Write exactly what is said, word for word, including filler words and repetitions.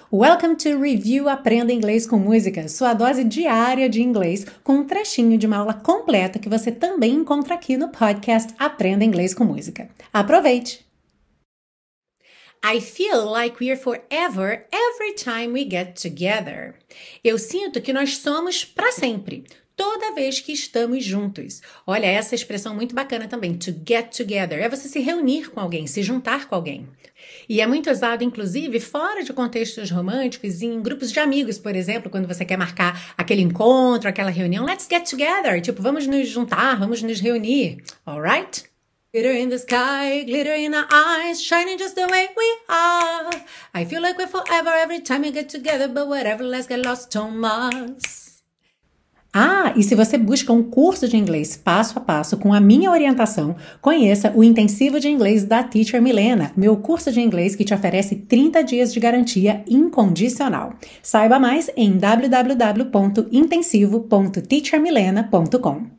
Welcome to Review Aprenda Inglês com Música, sua dose diária de inglês com um trechinho de uma aula completa que você também encontra aqui no podcast Aprenda Inglês com Música. Aproveite! I feel like we're forever every time we get together. Eu sinto que nós somos para sempre, toda vez que estamos juntos. Olha, essa expressão muito bacana também, to get together. É você se reunir com alguém, se juntar com alguém. E é muito usado, inclusive, fora de contextos românticos, em grupos de amigos, por exemplo, quando você quer marcar aquele encontro, aquela reunião. Let's get together. Tipo, vamos nos juntar, vamos nos reunir. Alright? Glitter in the sky, glitter in our eyes, shining just the way we are. I feel like we're forever every time we get together, but whatever, let's get lost, Thomas. Ah, e se você busca um curso de inglês passo a passo com a minha orientação, conheça o Intensivo de Inglês da Teacher Milena, meu curso de inglês que te oferece trinta dias de garantia incondicional. Saiba mais em w w w ponto intensivo ponto teacher milena ponto com.